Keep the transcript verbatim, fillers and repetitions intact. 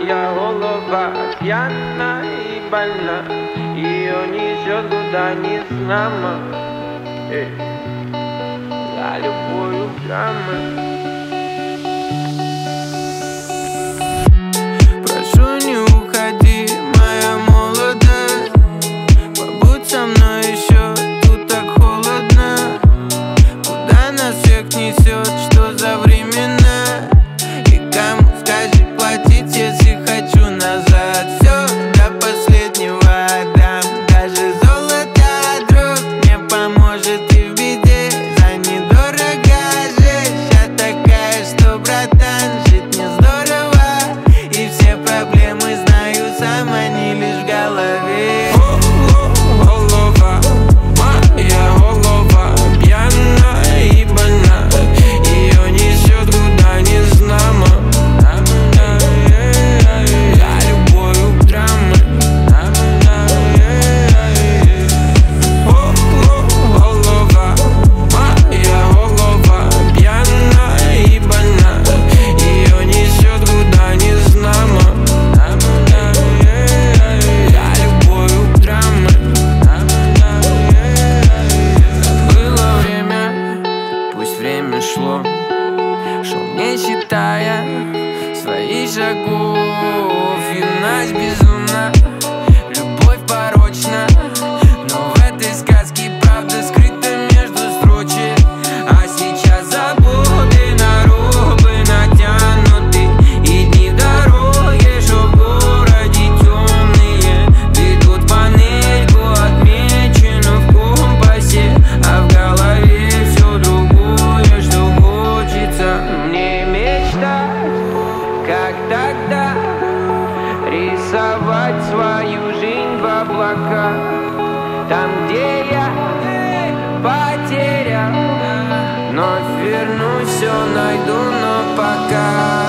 Моя голова пьяна и больна, ее несет куда не знамо. Эй, за любовью драма. Прошу, не уходи, моя молодая, побудь со мной еще, тут так холодно. Куда нас всех несет, что за времена? И кому, скажи, платить, если хочу назад? Все до последнего отдам, даже золото, друг мне поможет и в беде. За недорого жить, я такая, что, братан, жить не здорово. И все проблемы знаю сам, они лишь в голове. Голова, моя голова пьяна и больна, ее несет куда не знамо. За любовью драмы. Голова, моя голова пьяна и больна, ее несет куда не знамо. За любовью драмы. Было время, пусть время шло, шел не считая своих шагов. Юность безумна, любовь порочна, но в этой сказке правда скрыта между строчек. А сейчас заботы на рубы натянуты, и дни в дороге, что в городе темные, ведут панельку, отмеченную в компасе, а в голове все другое, что хочется мне мечтать, как тогда, рисовать свою жизнь в облаках, там, где я потерял, вновь вернусь, все найду, но пока